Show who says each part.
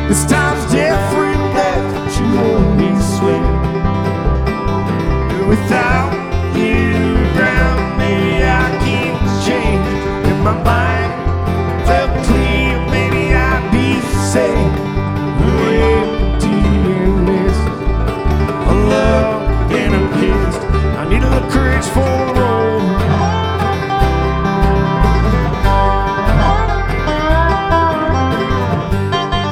Speaker 1: This time's different, that you always swear. Without